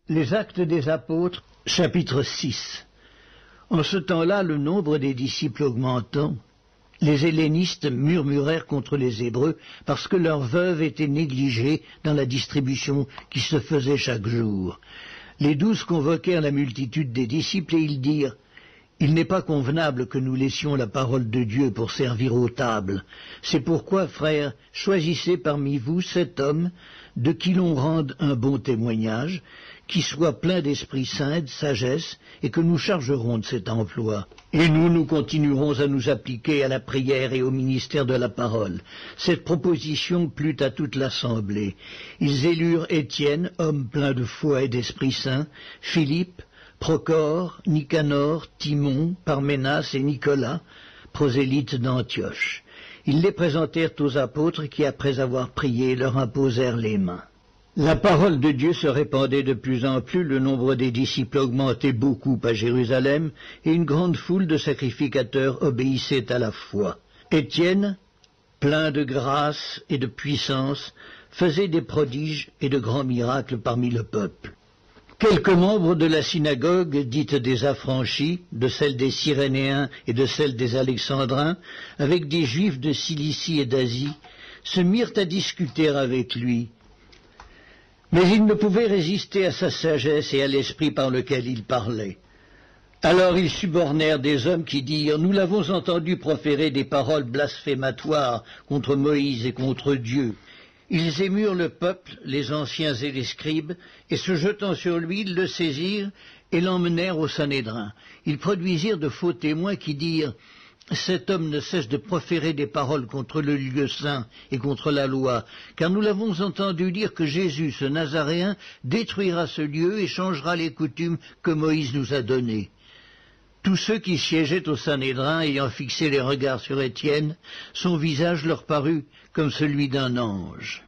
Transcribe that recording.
Les Actes des Apôtres, chapitre 6. En ce temps-là, le nombre des disciples augmentant, les hellénistes murmurèrent contre les Hébreux parce que leurs veuves étaient négligées dans la distribution qui se faisait chaque jour. Les 12 convoquèrent la multitude des disciples et ils dirent « Il n'est pas convenable que nous laissions la parole de Dieu pour servir aux tables. C'est pourquoi, frères, choisissez parmi vous 7 hommes de qui l'on rende un bon témoignage, qui soit plein d'Esprit Saint, de sagesse, et que nous chargerons de cet emploi. Et nous continuerons à nous appliquer à la prière et au ministère de la parole. » Cette proposition plut à toute l'assemblée. Ils élurent Étienne, homme plein de foi et d'Esprit Saint, Philippe, Procor, Nicanor, Timon, Parménas et Nicolas, prosélytes d'Antioche. Ils les présentèrent aux apôtres qui, après avoir prié, leur imposèrent les mains. La parole de Dieu se répandait de plus en plus, le nombre des disciples augmentait beaucoup à Jérusalem, et une grande foule de sacrificateurs obéissait à la foi. Étienne, plein de grâce et de puissance, faisait des prodiges et de grands miracles parmi le peuple. Quelques membres de la synagogue, dite des affranchis, de celle des Cyrénéens et de celle des Alexandrins, avec des Juifs de Cilicie et d'Asie, se mirent à discuter avec lui. Mais ils ne pouvaient résister à sa sagesse et à l'esprit par lequel il parlait. Alors ils subornèrent des hommes qui dirent « Nous l'avons entendu proférer des paroles blasphématoires contre Moïse et contre Dieu. » Ils émurent le peuple, les anciens et les scribes, et se jetant sur lui, ils le saisirent et l'emmenèrent au Sanhédrin. Ils produisirent de faux témoins qui dirent « Cet homme ne cesse de proférer des paroles contre le lieu saint et contre la loi, car nous l'avons entendu dire que Jésus, ce Nazaréen, détruira ce lieu et changera les coutumes que Moïse nous a données. » Tous ceux qui siégeaient au Sanhédrin, ayant fixé les regards sur Étienne, son visage leur parut comme celui d'un ange.